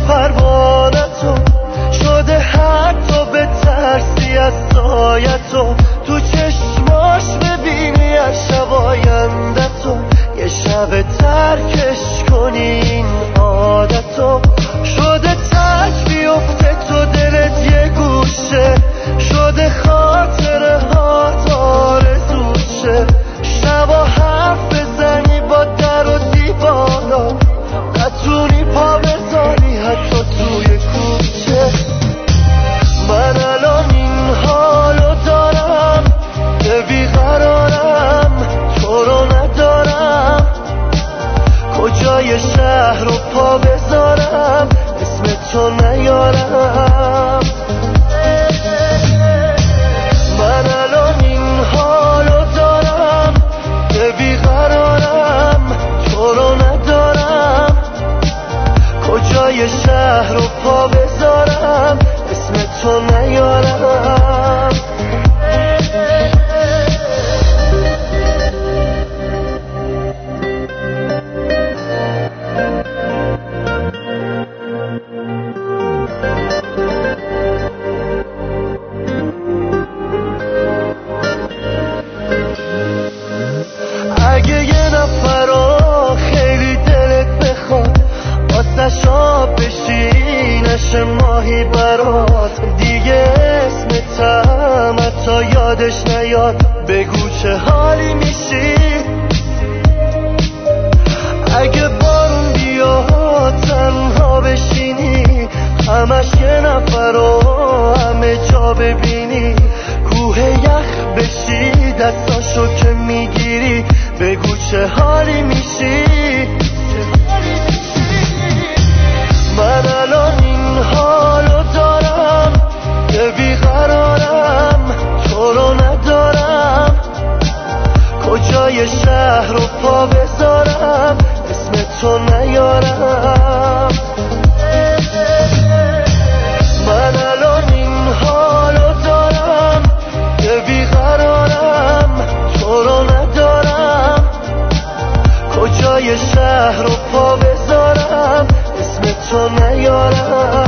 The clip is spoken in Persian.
پروانتو شده حتی به ترسی از سایتو تو چشماش ببینی از شب آیندتو یه شب ترکش کنی این عادتو شده ترک بیفته تو دلت یه گوشه شده خاطره هات آرزوشه شبا حرف بزنی با در و دیوارا نتونی پا بذاری حتی توی کوچه من الان این حالو دارم که بیقرارم تو رو ندارم کجای شهر رو پا بذارم اسم تو نیارم من الان این حالو دارم که بیقرارم تو رو ندارم کجای شهر رو پا بذارم اسم تو نیارم اگه یه نفر خیلی دلت بخواد واسه شاب بشی نشه ماهی برات دیگه اسمتم حتی یادش نیاد بگو چه حالی میشی اگه بارون بیاد تنها بشینی همش یه نفر همه جا ببینی کوه یخ بشی دستاشو که میگیری بگو چه حالی میشی من الان این حالو دارم که بیقرارم تو رو ندارم کجای شهر رو پا بذارم اسم تو نیارم من الان این حالو دارم که بیقرارم تو رو ندارم کجای شهر رو پا بذارم اسم تو نیارم